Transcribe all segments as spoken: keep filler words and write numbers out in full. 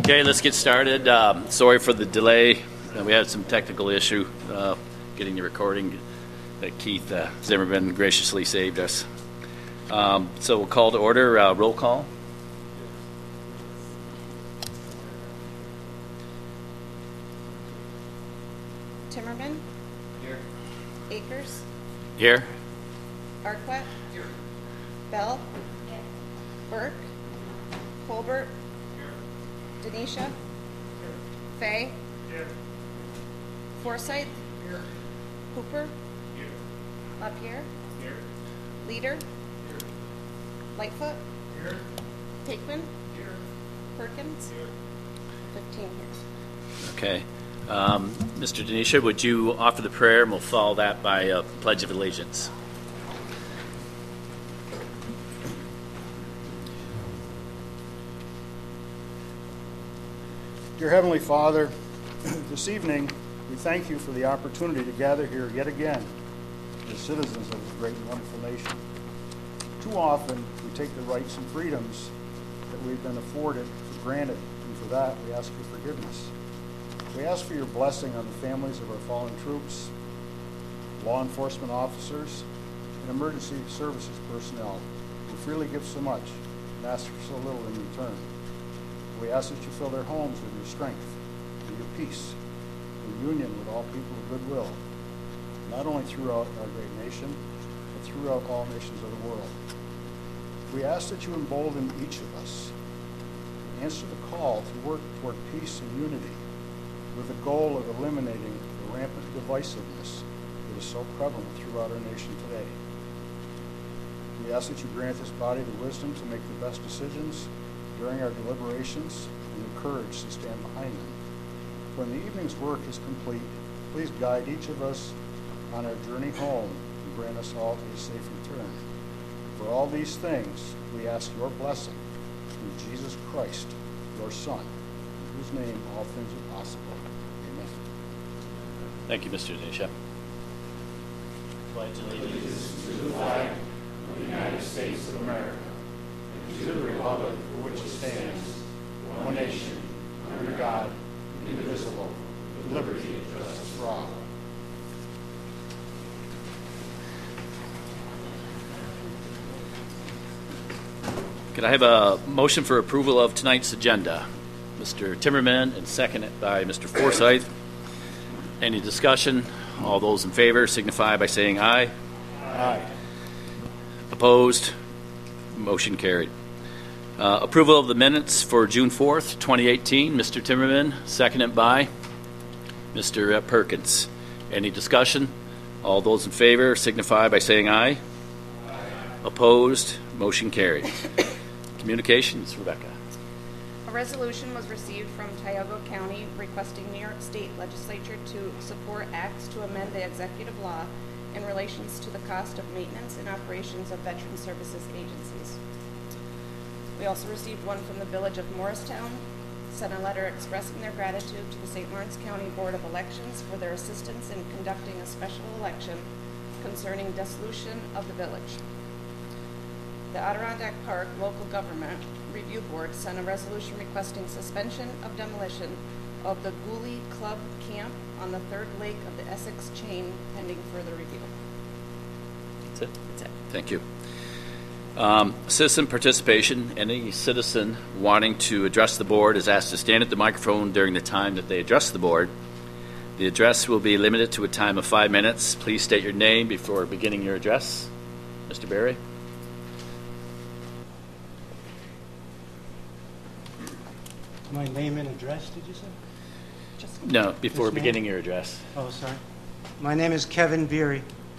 Okay, let's get started. Um, sorry for the delay. Uh, we had some technical issue uh, getting the recording that Keith uh, Zimmerman graciously saved us. Um, so we'll call to order. Uh, roll call. Timmerman? Here. Akers? Here. Arquette? Here. Bell? Here. Burke? Colbert? Here. Denisha? Here. Fay? Here. Forsyth? Here. Hooper? Here. LaPierre? Here. Leader? Here. Lightfoot? Here. Hickman? Here. Perkins? Here. fifteen here. Okay. Um, Mister Denisha, would you offer the prayer, and we'll follow that by a Pledge of Allegiance. Dear Heavenly Father, this evening we thank you for the opportunity to gather here yet again as citizens of this great and wonderful nation. Too often we take the rights and freedoms that we've been afforded for granted, and for that we ask your forgiveness. We ask for your blessing on the families of our fallen troops, law enforcement officers, and emergency services personnel who freely give so much and ask for so little in return. We ask that you fill their homes with your strength and your peace, in union with all people of goodwill, not only throughout our great nation, but throughout all nations of the world. We ask that you embolden each of us and answer the call to work toward peace and unity, with the goal of eliminating the rampant divisiveness that is so prevalent throughout our nation today. We ask that you grant this body the wisdom to make the best decisions during our deliberations and the courage to stand behind them. When the evening's work is complete, please guide each of us on our journey home and grant us all to a safe return. For all these things, we ask your blessing through Jesus Christ, your Son, in whose name all things are possible. Amen. Thank you, Mister Denisha. Pledge allegiance To the flag of the United States of America, and to the republic for which it stands, one nation, under God, indivisible, with liberty and justice for all. Could I have a motion for approval of tonight's agenda? Mister Timmerman, and seconded by Mister Forsyth. Any discussion? All those in favor signify by saying aye. Aye. Opposed? Motion carried. Uh, approval of the minutes for June fourth, twenty eighteen. Mister Timmerman, seconded by Mister Perkins. Any discussion? All those in favor signify by saying aye. Aye. Opposed? Motion carried. Communications, Rebecca. A resolution was received from Tioga County requesting New York State Legislature to support acts to amend the executive law in relations to the cost of maintenance and operations of veteran services agencies. We also received one from the Village of Morristown, sent a letter expressing their gratitude to the Saint Lawrence County Board of Elections for their assistance in conducting a special election concerning dissolution of the village. The Adirondack Park Local Government Review Board sent a resolution requesting suspension of demolition of the Gooley Club Camp on the third lake of the Essex chain pending further review. That's it? That's it. Thank you. Um, citizen participation. Any citizen wanting to address the board is asked to stand at the microphone during the time that they address the board. The address will be limited to a time of five minutes. Please state your name before beginning your address. Mister Berry. My name and address, did you say? Just No, before Just beginning name? your address. Oh, sorry. My name is Kevin Beery.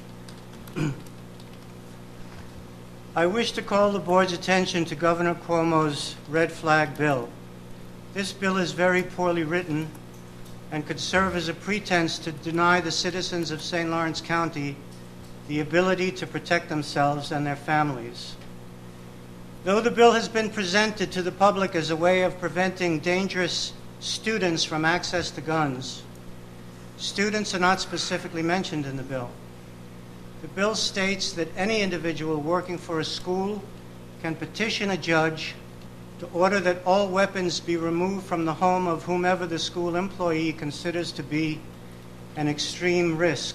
I wish to call the board's attention to Governor Cuomo's red flag bill. This bill is very poorly written and could serve as a pretense to deny the citizens of Saint Lawrence County the ability to protect themselves and their families. Though the bill has been presented to the public as a way of preventing dangerous students from access to guns, students are not specifically mentioned in the bill. The bill states that any individual working for a school can petition a judge to order that all weapons be removed from the home of whomever the school employee considers to be an extreme risk.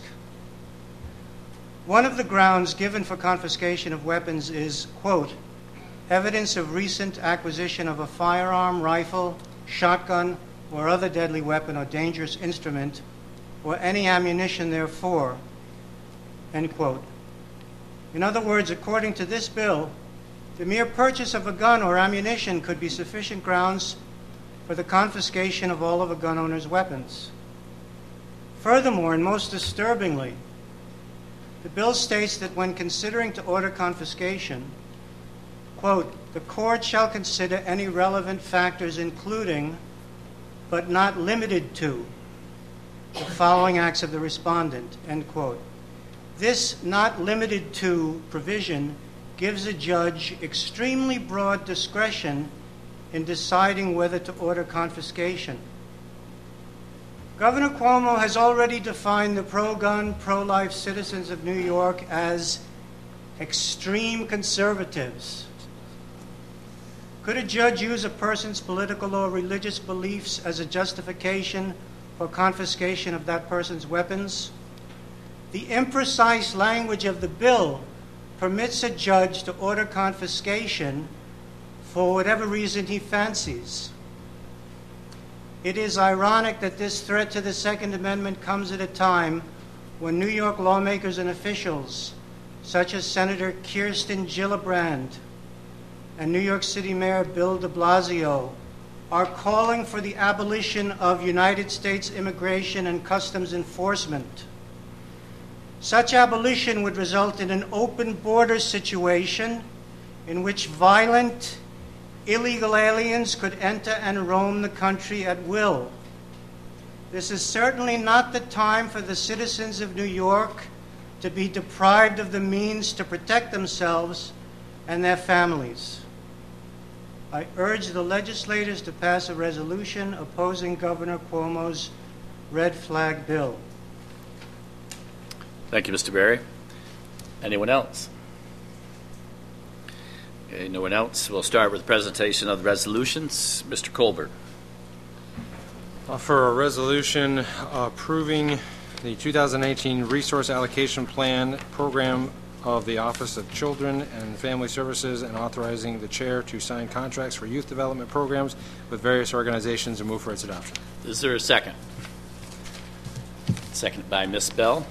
One of the grounds given for confiscation of weapons is, quote, evidence of recent acquisition of a firearm, rifle, shotgun, or other deadly weapon or dangerous instrument, or any ammunition therefore, end quote. In other words, according to this bill, the mere purchase of a gun or ammunition could be sufficient grounds for the confiscation of all of a gun owner's weapons. Furthermore, and most disturbingly, the bill states that when considering to order confiscation, quote, the court shall consider any relevant factors including, but not limited to, the following acts of the respondent, end quote. This not limited to provision gives a judge extremely broad discretion in deciding whether to order confiscation. Governor Cuomo has already defined the pro-gun, pro-life citizens of New York as extreme conservatives. Could a judge use a person's political or religious beliefs as a justification for confiscation of that person's weapons? The imprecise language of the bill permits a judge to order confiscation for whatever reason he fancies. It is ironic that this threat to the Second Amendment comes at a time when New York lawmakers and officials, such as Senator Kirsten Gillibrand and New York City Mayor Bill de Blasio, are calling for the abolition of United States immigration and customs enforcement. Such abolition would result in an open border situation in which violent, illegal aliens could enter and roam the country at will. This is certainly not the time for the citizens of New York to be deprived of the means to protect themselves and their families. I urge the legislators to pass a resolution opposing Governor Cuomo's red flag bill. Thank you, Mister Berry. Anyone else? Okay, no one else. We'll start with the presentation of the resolutions. Mister Colbert. Uh, for a resolution approving the two thousand eighteen Resource Allocation Plan Program of the Office of Children and Family Services and authorizing the chair to sign contracts for youth development programs with various organizations and move for its adoption. Is there a second? Seconded by Miz Bell.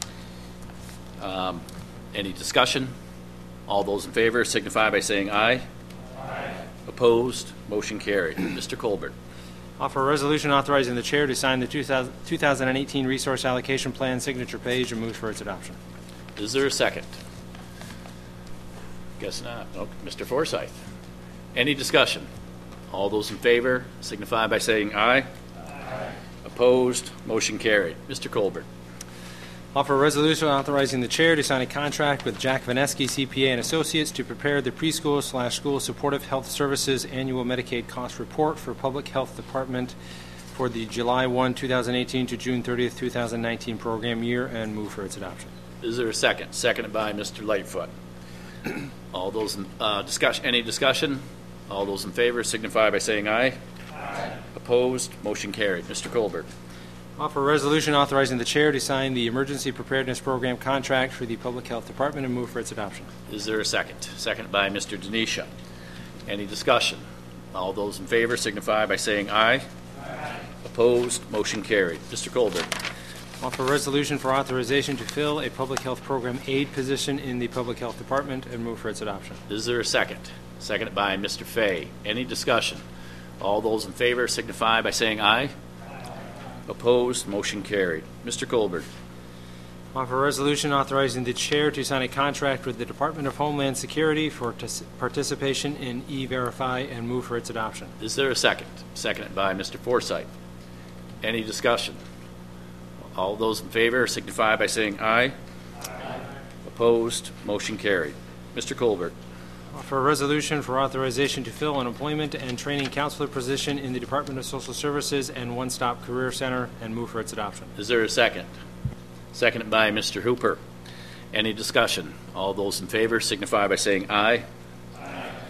Um, any discussion? All those in favor signify by saying aye. Aye. Opposed? Motion carried. Mister Colbert. Offer a resolution authorizing the chair to sign the two thousand eighteen Resource Allocation Plan signature page and move for its adoption. Is there a second? Guess not. Oh, Mister Forsyth. Any discussion? All those in favor signify by saying aye. Aye. Opposed? Motion carried. Mister Colbert. Offer a resolution authorizing the chair to sign a contract with Jack Vaneski, C P A and Associates to prepare the preschool slash school supportive health services annual Medicaid cost report for Public Health Department for the July first, two thousand eighteen to June thirtieth, two thousand nineteen program year and move for its adoption. Is there a second? Seconded by Mister Lightfoot. All those in uh, discussion, any discussion? All those in favor signify by saying aye. Aye. Opposed? Motion carried. Mister Colbert. Offer a resolution authorizing the chair to sign the Emergency Preparedness Program contract for the Public Health Department and move for its adoption. Is there a second? Seconded by Mister Denisha. Any discussion? All those in favor signify by saying aye. Aye. Opposed? Motion carried. Mister Colbert. Offer a resolution for authorization to fill a Public Health Program aide position in the Public Health Department and move for its adoption. Is there a second? Seconded by Mister Fay. Any discussion? All those in favor signify by saying aye. Opposed? Motion carried. Mister Colbert. Offer a resolution authorizing the chair to sign a contract with the Department of Homeland Security for tis- participation in E-Verify and move for its adoption. Is there a second? Seconded by Mister Forsyth. Any discussion? All those in favor signify by saying aye. Aye. Opposed? Motion carried. Mister Colbert. Offer a resolution for authorization to fill an employment and training counselor position in the Department of Social Services and One Stop Career Center and move for its adoption. Is there a second? Seconded by Mister Hooper. Any discussion? All those in favor signify by saying aye. Aye.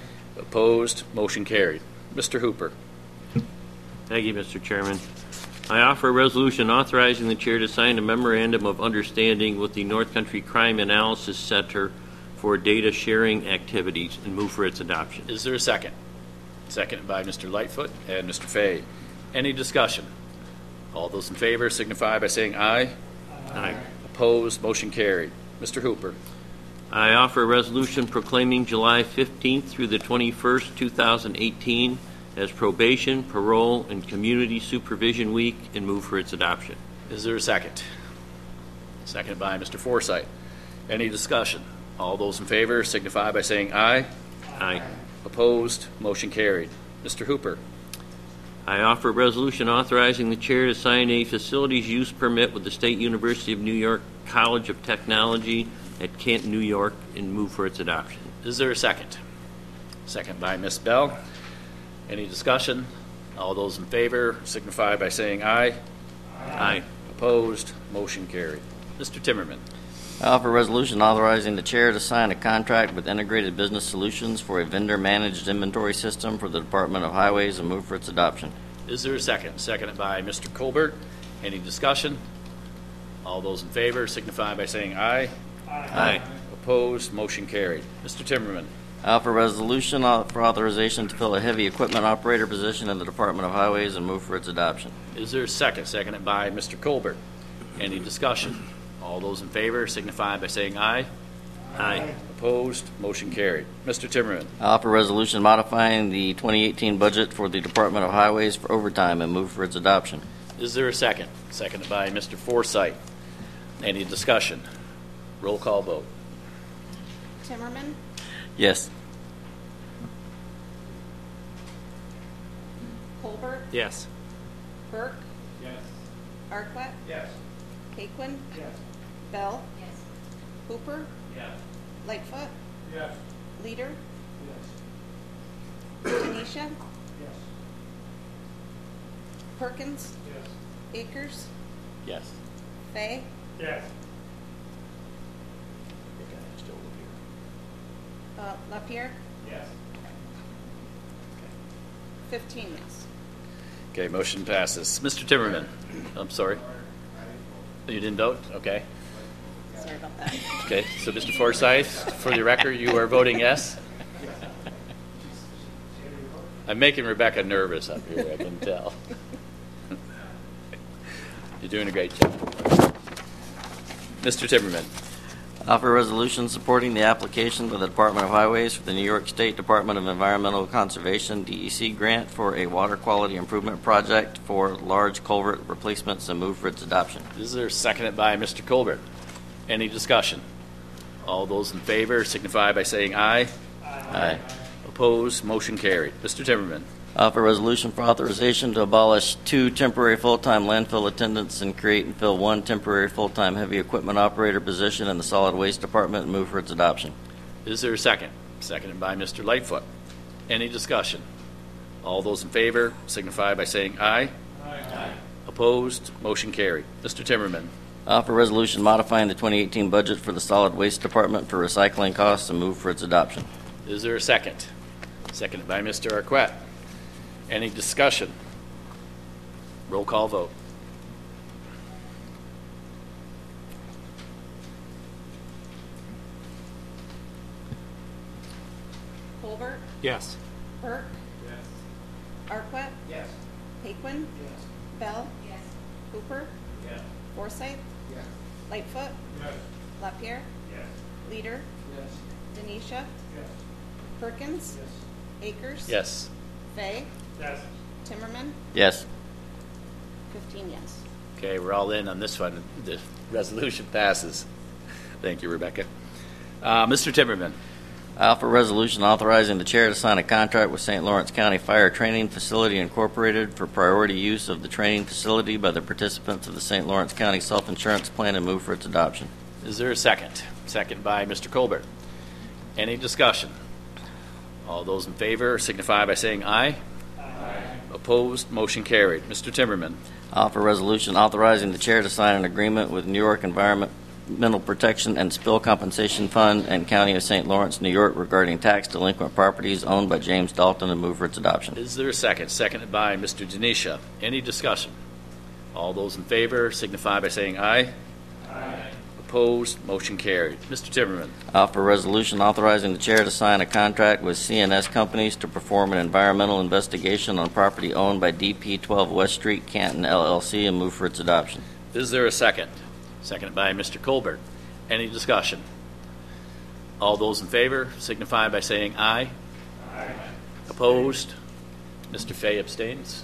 Opposed? Motion carried. Mister Hooper. Thank you, Mister Chairman. I offer a resolution authorizing the chair to sign a memorandum of understanding with the North Country Crime Analysis Center for data sharing activities and move for its adoption. Is there a second? Seconded by Mister Lightfoot and Mister Fay. Any discussion? All those in favor signify by saying aye. Aye. Opposed? Motion carried. Mister Hooper. I offer a resolution proclaiming July fifteenth through the twenty-first, two thousand eighteen as Probation, Parole, and Community Supervision Week and move for its adoption. Is there a second? Seconded by Mister Forsythe. Any discussion? All those in favor signify by saying aye. Aye. Opposed? Motion carried. Mister Hooper. I offer a resolution authorizing the chair to sign a facilities use permit with the State University of New York College of Technology at Canton, New York, and move for its adoption. Is there a second? Second by Miz Bell. Any discussion? All those in favor signify by saying aye. Aye. Opposed? Motion carried. Mister Timmerman. I offer a resolution authorizing the chair to sign a contract with Integrated Business Solutions for a vendor-managed inventory system for the Department of Highways and move for its adoption. Is there a second? Seconded by Mister Colbert. Any discussion? All those in favor signify by saying aye. Aye. Opposed? Motion carried. Mister Timmerman. I offer a resolution au- for authorization to fill a heavy equipment operator position in the Department of Highways and move for its adoption. Is there a second? Seconded by Mister Colbert. Any discussion? All those in favor signify by saying aye. Aye. Opposed? Motion carried. Mister Timmerman. I offer a resolution modifying the twenty eighteen budget for the Department of Highways for overtime and move for its adoption. Is there a second? Seconded by Mister Forsythe. Any discussion? Roll call vote. Timmerman, Yes. Colbert, Yes. Burke, Yes. Arquette, Yes. Caquin, Yes. Bell, Hooper, Yes. Lightfoot, Yes. Leader, Yes. Denisha, Yes. Perkins, Yes. Akers, Yes. Fay, Yes. uh, Lapierre, Yes. fifteen yes. Okay, motion passes. Mister Timmerman. I'm sorry. You didn't vote? Okay. Sorry about that. Okay, so Mister Forsythe, for the record, you are voting yes? I'm making Rebecca nervous up here, I can tell. You're doing a great job. Mister Timmerman. I offer a resolution supporting the application to the Department of Highways for the New York State Department of Environmental Conservation D E C grant for a water quality improvement project for large culvert replacements and move for its adoption. This is seconded by Mister Colbert. Any discussion? All those in favor signify by saying aye. Aye. Opposed? Motion carried. Mister Timmerman. I offer a resolution for authorization to abolish two temporary full-time landfill attendants and create and fill one temporary full-time heavy equipment operator position in the solid waste department and move for its adoption. Is there a second? Seconded by Mister Lightfoot. Any discussion? All those in favor signify by saying aye. Aye. Opposed? Motion carried. Mister Timmerman. I offer a resolution modifying the twenty eighteen budget for the solid waste department for recycling costs and move for its adoption. Is there a second? Seconded by Mister Arquette. Any discussion? Roll call vote. Colbert, Yes. Burke, Yes. Arquette, Yes. Caquin, Yes. Bell, Hooper, Yes. Forsythe, Yes. Lightfoot, Yes. Lapierre, Yes. Leader, Yes. Denisha, Yes. Perkins, Akers, Yes. Fay, Yes. Timmerman, Yes. fifteen yes. Okay, we're all in on this one. The resolution passes. Thank you, Rebecca. Uh, Mister Timmerman. I offer a resolution authorizing the chair to sign a contract with Saint Lawrence County Fire Training Facility Incorporated for priority use of the training facility by the participants of the Saint Lawrence County Self-Insurance Plan and move for its adoption. Is there a second? Second by Mister Colbert. Any discussion? All those in favor signify by saying aye. Aye. Opposed? Motion carried. Mister Timmerman. I offer a resolution authorizing the chair to sign an agreement with New York Environment Environmental Protection and Spill Compensation Fund and County of Saint Lawrence, New York regarding tax delinquent properties owned by James Dalton, and move for its adoption. Is there a second? Seconded by Mister Denisha. Any discussion? All those in favor signify by saying aye. Aye. Opposed? Motion carried. Mister Timmerman. I offer a resolution authorizing the chair to sign a contract with C N S Companies to perform an environmental investigation on property owned by D P twelve West Street, Canton, L L C, and move for its adoption. Is there a second? Seconded by Mister Colbert. Any discussion? All those in favor signify by saying aye. Aye. Opposed? Mister Fay abstains.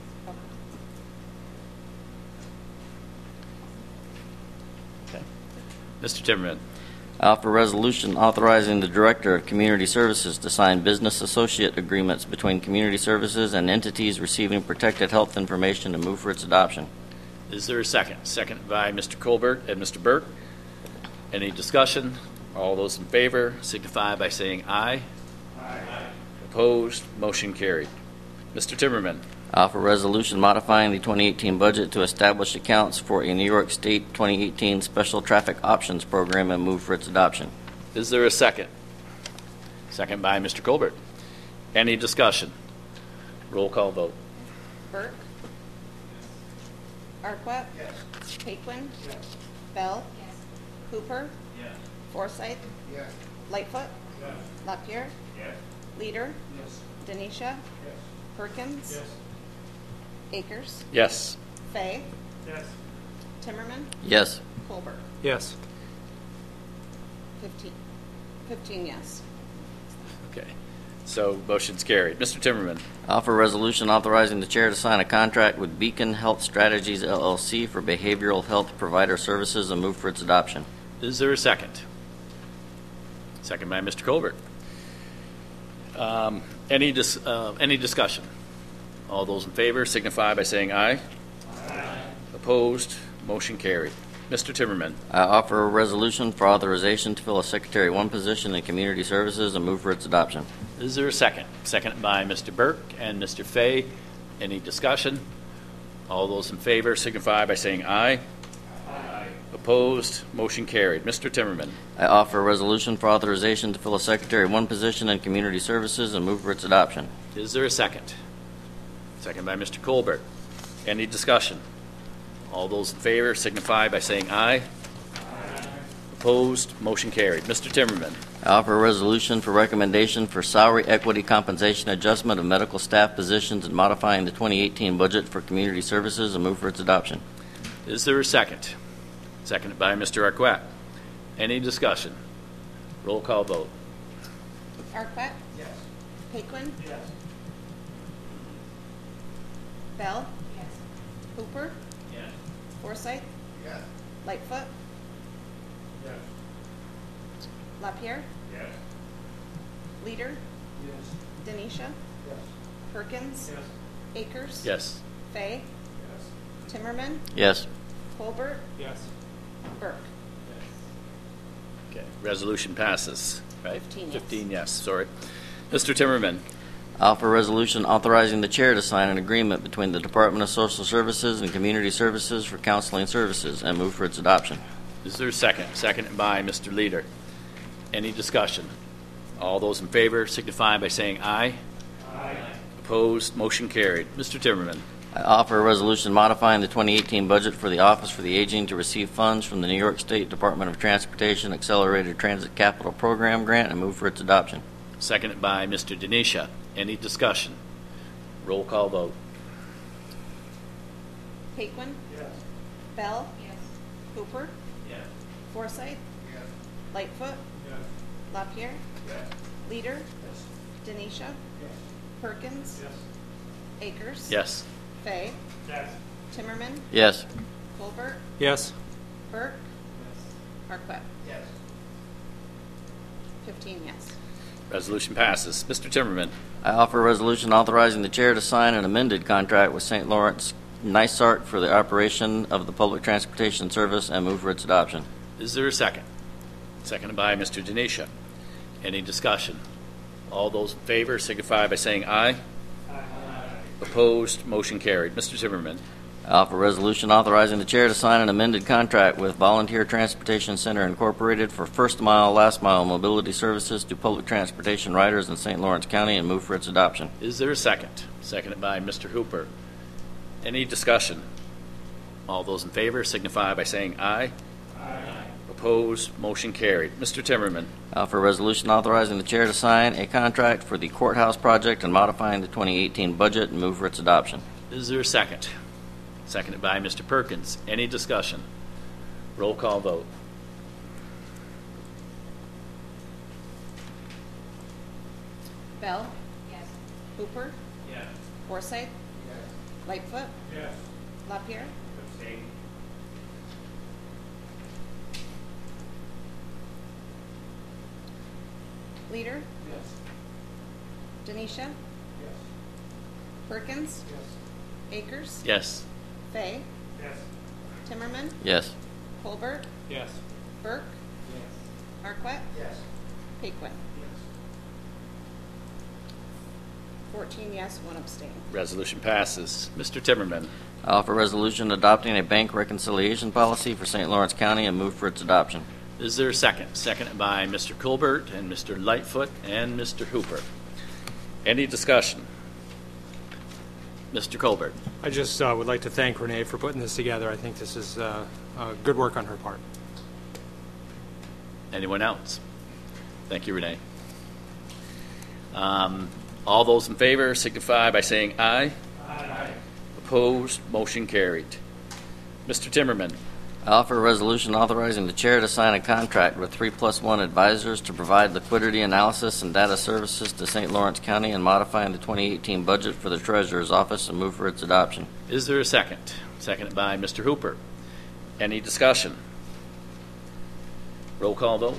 Okay. Mister Timmerman. I offer a resolution authorizing the Director of Community Services to sign business associate agreements between Community Services and entities receiving protected health information, and move for its adoption. Is there a second? Seconded by Mister Colbert and Mister Burke. Any discussion? All those in favor signify by saying aye. Aye. Opposed? Motion carried. Mister Timmerman. I offer a resolution modifying the twenty eighteen budget to establish accounts for a New York State twenty eighteen Special Traffic Options Program, and move for its adoption. Is there a second? Second by Mister Colbert. Any discussion? Roll call vote. Burke. Arquette. Yes. Paquin. Yes. Bell. Yes. Hooper. Yes. Forsythe. Yes. Lightfoot. Yes. Lapierre. Yes. Leader. Yes. Denisha. Yes. Perkins. Yes. Akers. Yes. Fay. Yes. Timmerman. Yes. Colbert. Yes. Fifteen. Fifteen yes. Okay. So motion's carried. Mister Timmerman. I offer a resolution authorizing the chair to sign a contract with Beacon Health Strategies, L L C for behavioral health provider services, and move for its adoption. Is there a second? Second by Mister Colbert. Um, any dis, uh, any discussion? All those in favor signify by saying aye. Aye. Opposed? Motion carried. Mister Timmerman. I offer a resolution for authorization to fill a Secretary one position in Community Services, and move for its adoption. Is there a second? Second by Mister Burke and Mister Fay. Any discussion? All those in favor signify by saying aye. Aye. Opposed? Motion carried. Mister Timmerman. I offer a resolution for authorization to fill a Secretary one position in Community Services, and move for its adoption. Is there a second? Second by Mister Colbert. Any discussion? All those in favor signify by saying aye. Aye. Opposed? Motion carried. Mister Timmerman. I offer a resolution for recommendation for salary equity compensation adjustment of medical staff positions and modifying the twenty eighteen budget for Community Services, and move for its adoption. Is there a second? Seconded by Mister Arquette. Any discussion? Roll call vote. Arquette. Yes. Paquin. Yes. Bell. Yes. Hooper. Yes. Forsythe. Yes. Lightfoot. Yes. Lapierre. Yes. Leader. Yes. Denisha. Yes. Perkins. Yes. Akers. Yes. Fay. Yes. Timmerman. Yes. Colbert. Yes. Burke. Okay. Resolution passes. Right? Fifteen yes. Fifteen yes. Sorry. Mister Timmerman. I offer a resolution authorizing the chair to sign an agreement between the Department of Social Services and Community Services for counseling services, and move for its adoption. Is there a second? Seconded by Mister Leader. Any discussion? All those in favor signify by saying aye. Aye. Opposed? Motion carried. Mister Timmerman. I offer a resolution modifying the twenty eighteen budget for the Office for the Aging to receive funds from the New York State Department of Transportation Accelerated Transit Capital Program grant, and move for its adoption. Seconded by Mister Denisha. Any discussion? Roll call vote. Paquin. Yes. Bell. Yes. Hooper. Yes. Forsythe. Yes. Lightfoot. Yes. Lapierre. Yes. Leader. Yes. Denisha. Yes. Perkins. Yes. Akers. Yes. Fay. Yes. Timmerman. Yes. Colbert. Yes. Burke. Yes. Arquette. Yes. Fifteen yes. Resolution passes. Mister Timmerman. I offer a resolution authorizing the chair to sign an amended contract with Saint Lawrence NYSART for the operation of the public transportation service, and move for its adoption. Is there a second? Seconded by Mister Denisha. Any discussion? All those in favor signify by saying aye. Aye. Opposed? Motion carried. Mister Timmerman. I offer a resolution authorizing the chair to sign an amended contract with Volunteer Transportation Center Incorporated for first mile, last mile mobility services to public transportation riders in Saint Lawrence County and move for its adoption. Is there a second? Seconded by Mister Hooper. Any discussion? All those in favor signify by saying aye. Aye. Opposed? Motion carried. Mister Timmerman. I offer a resolution authorizing the chair to sign a contract for the courthouse project and modifying the twenty eighteen budget and move for its adoption. Is there a second? Seconded by Mister Perkins. Any discussion? Roll call vote. Bell? Yes. Hooper? Yes. Forsythe? Yes. Lightfoot? Yes. Lapierre? Abstain. Leader? Yes. Denisha? Yes. Perkins? Yes. Akers? Yes. Fay? Yes. Timmerman? Yes. Colbert? Yes. Burke? Yes. Arquette? Yes. Paquin? Yes. fourteen yes, one abstain. Resolution passes. Mister Timmerman. I offer a resolution adopting a bank reconciliation policy for Saint Lawrence County and move for its adoption. Is there a second? Seconded by Mister Colbert and Mister Lightfoot and Mister Hooper. Any discussion? Mister Colbert. I just uh, would like to thank Renee for putting this together. I think this is uh, uh, good work on her part. Anyone else? Thank you, Renee. Um, all those in favor signify by saying aye. Aye. Opposed? Motion carried. Mister Timmerman. I offer a resolution authorizing the chair to sign a contract with three plus one Advisors to provide liquidity analysis and data services to Saint Lawrence County and modifying the twenty eighteen budget for the Treasurer's Office and move for its adoption. Is there a second? Seconded by Mister Hooper. Any discussion? Roll call vote.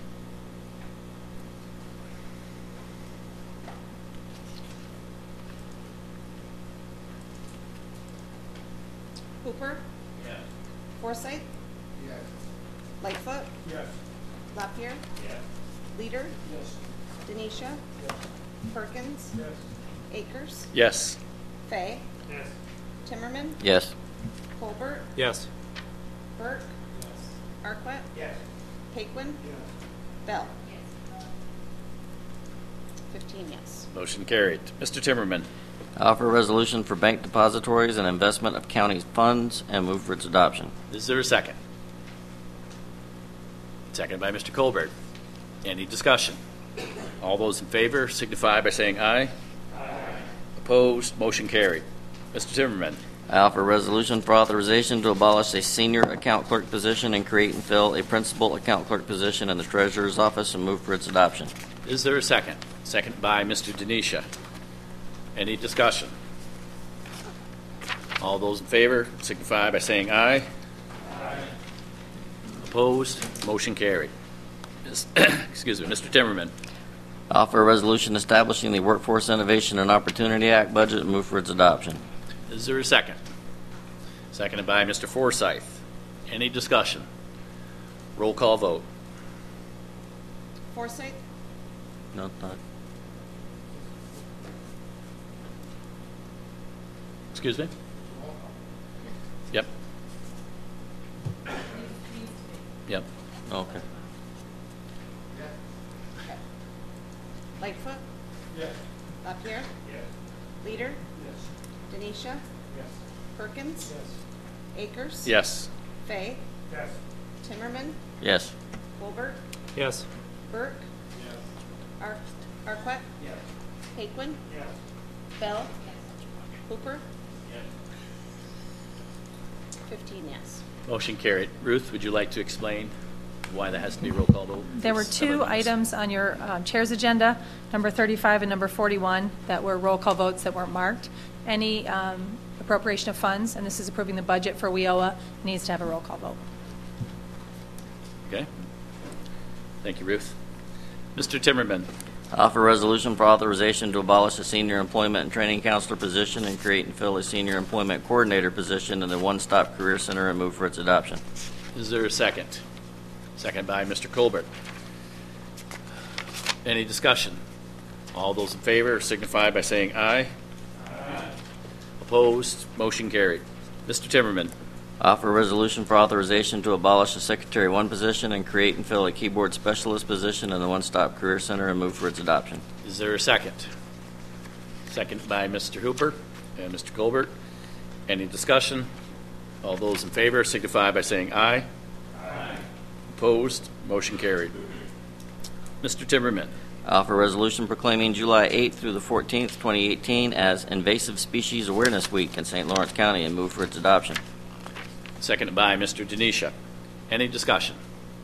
Hooper? Yes. Forsythe? Yes. Lightfoot? Yes. Lapierre? Yes. Leader? Yes. Denisha? Yes. Perkins? Yes. Akers? Yes. Fay? Yes. Timmerman? Yes. Colbert? Yes. Burke? Yes. Arquette? Yes. Paquin? Yes. Bell? fifteen yes. Motion carried. Mister Timmerman. I offer a resolution for bank depositories and investment of county funds and move for its adoption. Is there a second? Seconded by Mister Colbert. Any discussion? All those in favor signify by saying aye. Aye. Opposed? Motion carried. Mister Timmerman. I offer a resolution for authorization to abolish a senior account clerk position and create and fill a principal account clerk position in the Treasurer's Office and move for its adoption. Is there a second? Seconded by Mister Denisha. Any discussion? All those in favor signify by saying aye. Aye. Opposed? Motion carried. Mis- Excuse me, Mister Timmerman. I offer a resolution establishing the Workforce Innovation and Opportunity Act budget and move for its adoption. Is there a second? Seconded by Mister Forsythe. Any discussion? Roll call vote. Forsythe? No, not. Excuse me? Yep. Yep. Okay. Lightfoot? Yes. Lapierre? Yes. Leader? Yes. Denisha? Yes. Perkins? Yes. Akers? Yes. Fay? Yes. Timmerman? Yes. Colbert? Yes. Burke? Yes. Ar- Arquette? Yes. Paquin? Yes. Bell? Hooper? Yes. fifteen yes. Motion carried. Ruth, would you like to explain why that has to be roll call vote? There were Some two amendments. items on your um, chair's agenda, number thirty-five and number forty-one, that were roll call votes that weren't marked. Any um, appropriation of funds, and this is approving the budget for W I O A, needs to have a roll call vote. Okay. Thank you, Ruth. Mister Timmerman. I offer a resolution for authorization to abolish a senior employment and training counselor position and create and fill a senior employment coordinator position in the One Stop Career Center and move for its adoption. Is there a second? Second by Mister Colbert. Any discussion? All those in favor signify by saying aye. Aye. Opposed? Motion carried. Mister Timmerman. Offer a resolution for authorization to abolish the Secretary One position and create and fill a keyboard specialist position in the One Stop Career Center and move for its adoption. Is there a second? Second by Mister Hooper and Mister Colbert. Any discussion? All those in favor signify by saying aye. Aye. Opposed? Motion carried. Mister Timmerman. Offer a resolution proclaiming July eighth through the fourteenth, twenty eighteen as Invasive Species Awareness Week in Saint Lawrence County and move for its adoption. Seconded by Mister Denisha. Any discussion?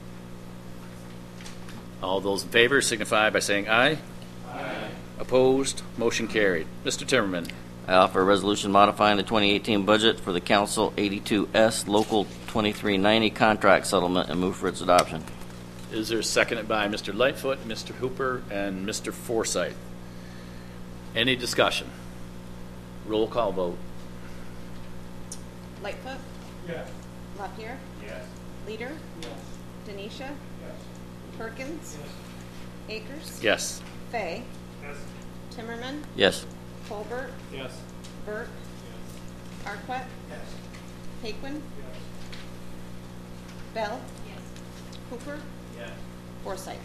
All those in favor signify by saying aye. Aye. Opposed? Motion carried. Mister Timmerman. I offer a resolution modifying the twenty eighteen budget for the Council eighty-two S Local twenty-three ninety contract settlement and move for its adoption. Is there seconded by Mister Lightfoot, Mister Hooper, and Mister Forsyth? Any discussion? Roll call vote. Lightfoot. Yes. LaPierre. Yes. Leader. Yes. Denisha. Yes. Perkins. Yes. Akers. Yes. Fay. Yes. Timmerman. Yes. Colbert. Yes. Burke. Yes. Arquette. Yes. Paquin. Yes. Bell. Hooper. Yes. Forsyth.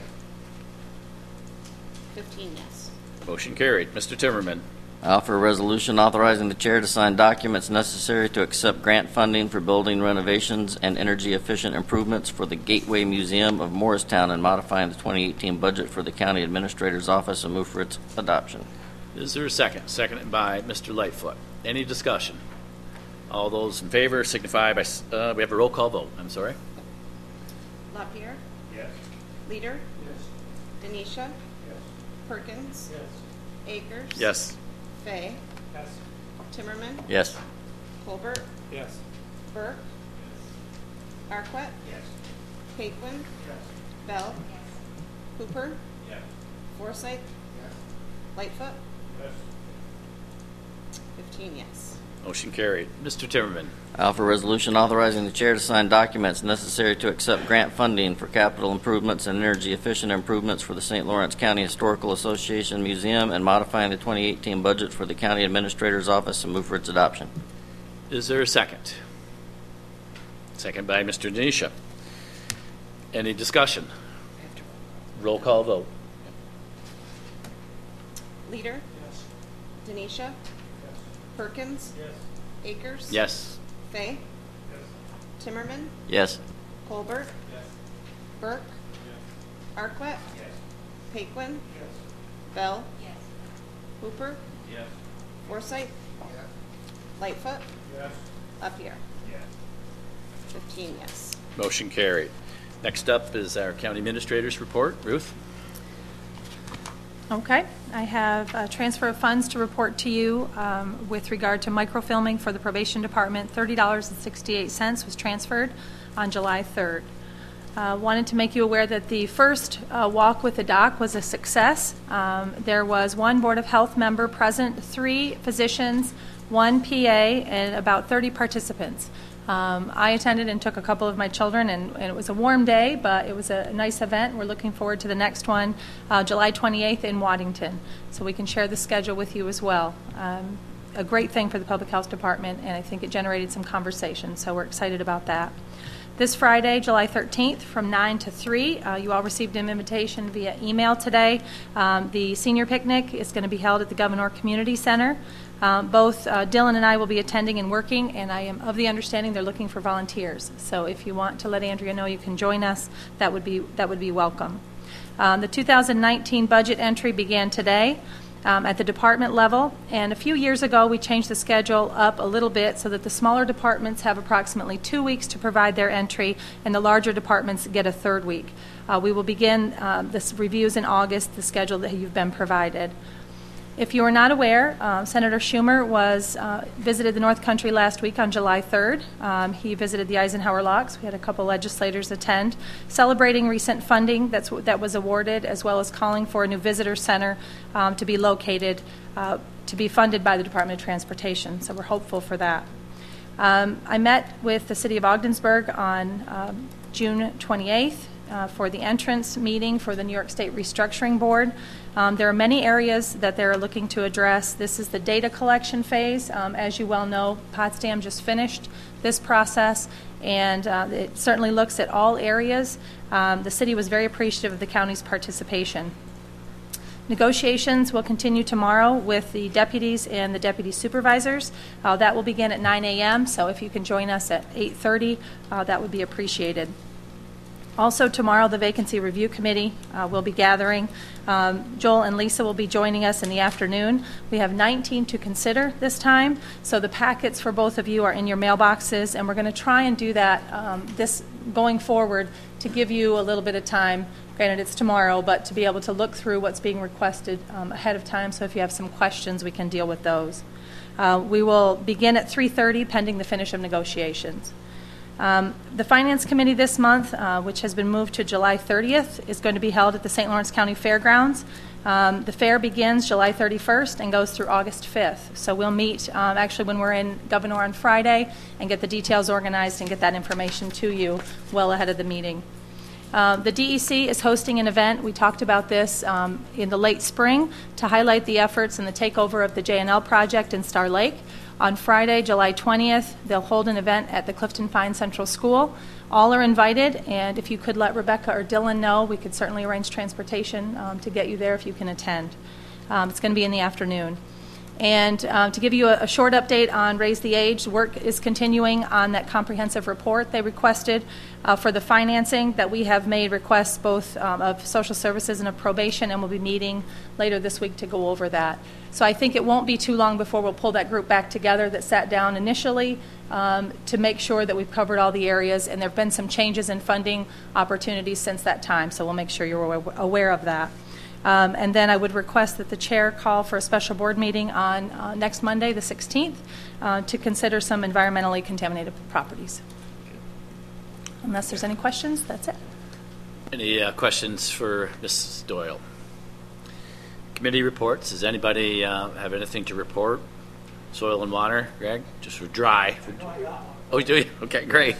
Fifteen yes. Motion carried. Mister Timmerman. I offer a resolution authorizing the chair to sign documents necessary to accept grant funding for building renovations and energy-efficient improvements for the Gateway Museum of Morristown and modifying the twenty eighteen budget for the County Administrator's Office and move for its adoption. Is there a second? Seconded by Mister Lightfoot. Any discussion? All those in favor signify by, uh, we have a roll call vote. I'm sorry. LaPierre. Yes. Leader. Yes. Denisha. Yes. Perkins. Yes. Akers. Yes. Fay. Yes. Timmerman. Yes. Colbert. Yes. Burke. Arquette. Yes. Paquin. Yes. Bell. Hooper. Yes. Forsyth. Yes. Lightfoot. Yes. Fifteen yes. Motion carried. Mister Timmerman. I offer a resolution authorizing the chair to sign documents necessary to accept grant funding for capital improvements and energy-efficient improvements for the Saint Lawrence County Historical Association Museum and modifying the twenty eighteen budget for the County Administrator's Office and move for its adoption. Is there a second? Second by Mister Denisha. Any discussion? Roll call vote. Leader. Yes. Denisha. Yes. Perkins. Yes. Akers. Yes. Fay. Yes. Timmerman. Yes. Colbert. Yes. Burke. Yes. Arquette. Yes. Paquin. Yes. Bell. Hooper. Yes. Forsyth. Yes. Lightfoot. Yes. LaPierre. Yes. Fifteen yes. Motion carried. Next up is our County Administrator's report. Ruth? Okay, I have a transfer of funds to report to you um, with regard to microfilming for the probation department. thirty dollars and sixty-eight cents was transferred on July third. Uh, wanted to make you aware that the first uh, walk with the doc was a success. Um, there was one Board of Health member present, three physicians, one P A, and about thirty participants. Um, I attended and took a couple of my children, and, and it was a warm day, but it was a nice event. We're looking forward to the next one, uh, July twenty-eighth in Waddington, so we can share the schedule with you as well. Um, a great thing for the Public Health Department, and I think it generated some conversation, so we're excited about that. This Friday, July thirteenth, from nine to three, uh, you all received an invitation via email today. Um, the senior picnic is going to be held at the Gouverneur Community Center. Um, both uh, Dylan and I will be attending and working, and I am of the understanding they're looking for volunteers. So if you want to let Andrea know you can join us, that would be that would be welcome. Um, the two thousand nineteen budget entry began today um, at the department level, and a few years ago we changed the schedule up a little bit so that the smaller departments have approximately two weeks to provide their entry, and the larger departments get a third week. Uh, we will begin uh, this reviews in August, the schedule that you've been provided. If you are not aware, uh, Senator Schumer was uh, visited the North Country last week on July third. Um, he visited the Eisenhower Locks. We had a couple legislators attend, celebrating recent funding that's, that was awarded, as well as calling for a new visitor center um, to be located, uh, to be funded by the Department of Transportation. So we're hopeful for that. Um, I met with the City of Ogdensburg on um, June twenty-eighth. uh, for the entrance meeting for the New York State Restructuring Board. Um, There are many areas that they're looking to address. This is the data collection phase. Um, As you well know, Potsdam just finished this process, and uh, it certainly looks at all areas. Um, The city was very appreciative of the county's participation. Negotiations will continue tomorrow with the deputies and the deputy supervisors. Uh, That will begin at nine a.m., so if you can join us at eight thirty, uh, that would be appreciated. Also tomorrow, the Vacancy Review Committee uh, will be gathering. Um, Joel and Lisa will be joining us in the afternoon. We have nineteen to consider this time, so the packets for both of you are in your mailboxes, and we're going to try and do that um, this going forward to give you a little bit of time. Granted, it's tomorrow, but to be able to look through what's being requested um, ahead of time, so if you have some questions, we can deal with those. Uh, we will begin at three thirty pending the finish of negotiations. Um, the Finance Committee this month, uh, which has been moved to July thirtieth, is going to be held at the Saint Lawrence County Fairgrounds. Um, the fair begins July thirty-first and goes through August fifth. So we'll meet um, actually when we're in Governor on Friday and get the details organized and get that information to you well ahead of the meeting. Uh, the D E C is hosting an event. We talked about this um, in the late spring to highlight the efforts in the takeover of the J N L project in Star Lake. On Friday, July twentieth, they'll hold an event at the Clifton Pines Central School. All are invited, and if you could let Rebecca or Dylan know, we could certainly arrange transportation um, to get you there if you can attend. Um, it's going to be in the afternoon. And uh, to give you a, a short update on Raise the Age, work is continuing on that comprehensive report they requested uh, for the financing. That we have made requests both um, of social services and of probation, and we'll be meeting later this week to go over that. So I think it won't be too long before we'll pull that group back together that sat down initially um, to make sure that we've covered all the areas, and there have been some changes in funding opportunities since that time, so we'll make sure you're aware of that. Um, and then I would request that the chair call for a special board meeting on uh, next Monday, the sixteenth, uh, to consider some environmentally contaminated properties. Unless there's any questions, that's it. Any uh, questions for Missus Doyle? Committee reports. Does anybody uh, have anything to report? Soil and water, Greg? Just for dry. Oh, do you? Okay, great.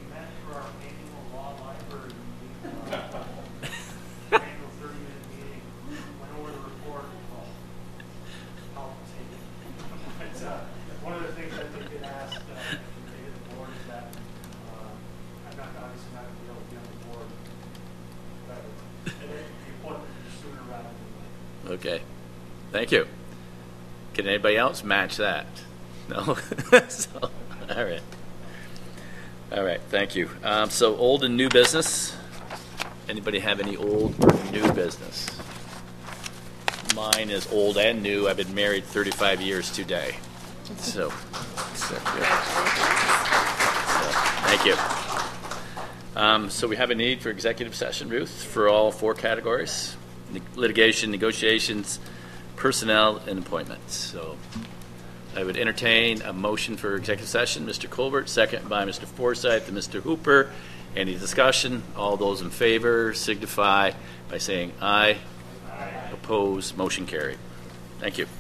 Okay, thank you. Can anybody else match that? No? So, all right. All right, thank you. Um, so old and new business. Anybody have any old or new business? Mine is old and new. I've been married thirty-five years today. So, so, yeah. So thank you. Um, so we have a need for executive session, Ruth, for all four categories. Litigation, negotiations, personnel, and appointments. So I would entertain a motion for executive session. Mister Colbert, second by Mister Forsyth and Mister Hooper. Any discussion? All those in favor signify by saying aye. Aye. Opposed, motion carried. Thank you.